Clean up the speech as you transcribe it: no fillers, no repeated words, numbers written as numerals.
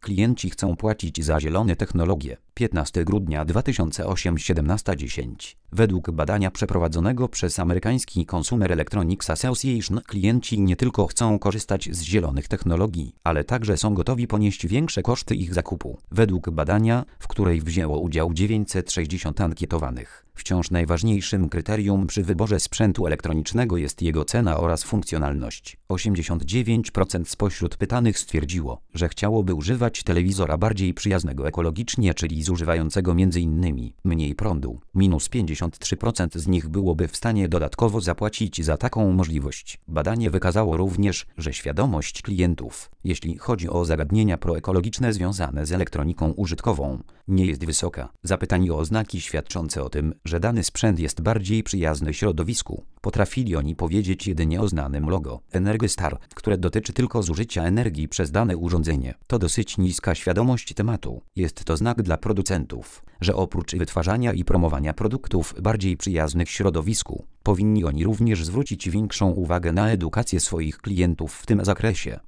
klienci chcą płacić za zielone technologie. 15 grudnia 2008 17:10. Według badania przeprowadzonego przez amerykański Consumer Electronics Association klienci nie tylko chcą korzystać z zielonych technologii, ale także są gotowi ponieść większe koszty ich zakupu. Według badania, w której wzięło udział 960 ankietowanych, wciąż najważniejszym kryterium przy wyborze sprzętu elektronicznego jest jego cena oraz funkcjonalność. 89% spośród pytanych stwierdziło, że chciałoby używać telewizora bardziej przyjaznego ekologicznie, czyli zużywającego m.in. mniej prądu. Minus 53% z nich byłoby w stanie dodatkowo zapłacić za taką możliwość. Badanie wykazało również, że świadomość klientów, jeśli chodzi o zagadnienia proekologiczne związane z elektroniką użytkową, nie jest wysoka. Zapytani o oznaki świadczące o tym, że dany sprzęt jest bardziej przyjazny środowisku, potrafili oni powiedzieć jedynie o znanym logo Energystar, które dotyczy tylko zużycia energii przez dane urządzenie. To dosyć niska świadomość tematu. Jest to znak dla producentów, że oprócz wytwarzania i promowania produktów bardziej przyjaznych środowisku, powinni oni również zwrócić większą uwagę na edukację swoich klientów w tym zakresie.